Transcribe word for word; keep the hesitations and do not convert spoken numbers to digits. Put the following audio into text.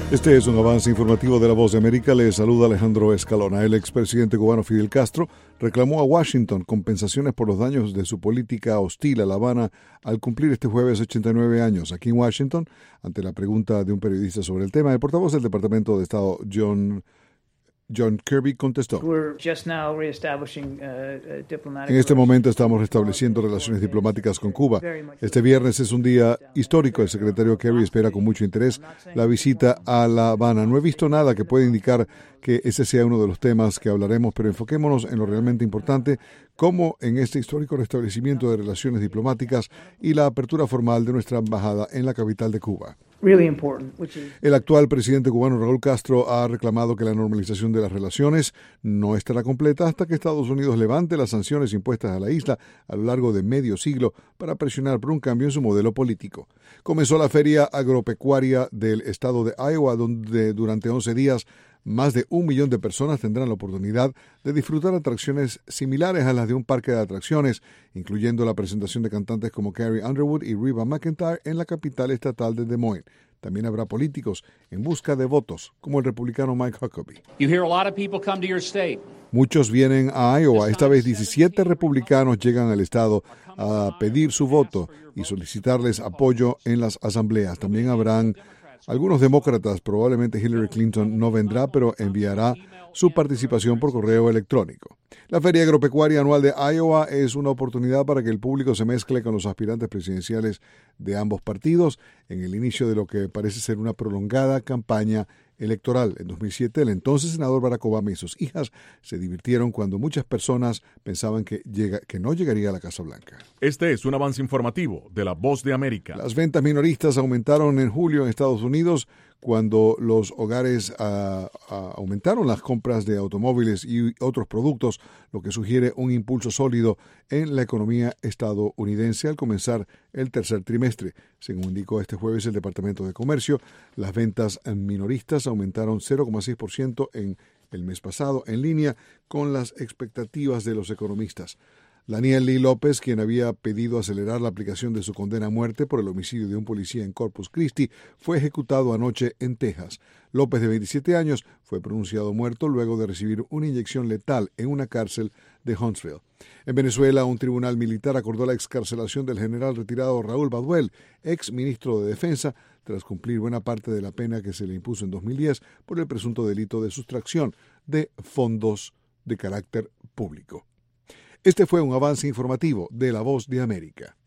Este es un avance informativo de La Voz de América. Le saluda Alejandro Escalona. El expresidente cubano Fidel Castro reclamó a Washington compensaciones por los daños de su política hostil a La Habana al cumplir este jueves ochenta y nueve años. Aquí en Washington, ante la pregunta de un periodista sobre el tema, el portavoz del Departamento de Estado, John John Kirby, contestó: En este momento estamos restableciendo relaciones diplomáticas con Cuba. Este viernes es un día histórico. El secretario Kerry espera con mucho interés la visita a La Habana. No he visto nada que pueda indicar que ese sea uno de los temas que hablaremos, pero enfoquémonos en lo realmente importante, como en este histórico restablecimiento de relaciones diplomáticas y la apertura formal de nuestra embajada en la capital de Cuba. El actual presidente cubano Raúl Castro ha reclamado que la normalización de las relaciones no estará completa hasta que Estados Unidos levante las sanciones impuestas a la isla a lo largo de medio siglo para presionar por un cambio en su modelo político. Comenzó la Feria Agropecuaria del estado de Iowa, donde durante once días más de un millón de personas tendrán la oportunidad de disfrutar atracciones similares a las de un parque de atracciones, incluyendo la presentación de cantantes como Carrie Underwood y Reba McEntire en la capital estatal de Des Moines. También habrá políticos en busca de votos, como el republicano Mike Huckabee. You hear a lot of people come to your state. Muchos vienen a Iowa. Esta vez diecisiete republicanos llegan al estado a pedir su voto y solicitarles apoyo en las asambleas. También habrán algunos demócratas. Probablemente Hillary Clinton no vendrá, pero enviará su participación por correo electrónico. La Feria Agropecuaria Anual de Iowa es una oportunidad para que el público se mezcle con los aspirantes presidenciales de ambos partidos en el inicio de lo que parece ser una prolongada campaña electoral. En dos mil siete, el entonces senador Barack Obama y sus hijas se divirtieron cuando muchas personas pensaban que, llega, que no llegaría a la Casa Blanca. Este es un avance informativo de La Voz de América. Las ventas minoristas aumentaron en julio en Estados Unidos cuando los hogares uh, uh, aumentaron las compras de automóviles y otros productos, lo que sugiere un impulso sólido en la economía estadounidense al comenzar el tercer trimestre. Según indicó este jueves el Departamento de Comercio, las ventas minoristas aumentaron cero coma seis por ciento en el mes pasado, en línea con las expectativas de los economistas. Daniel Lee López, quien había pedido acelerar la aplicación de su condena a muerte por el homicidio de un policía en Corpus Christi, fue ejecutado anoche en Texas. López, de veintisiete años, fue pronunciado muerto luego de recibir una inyección letal en una cárcel de Huntsville. En Venezuela, un tribunal militar acordó la excarcelación del general retirado Raúl Baduel, ex ministro de Defensa, tras cumplir buena parte de la pena que se le impuso en dos mil diez por el presunto delito de sustracción de fondos de carácter público. Este fue un avance informativo de La Voz de América.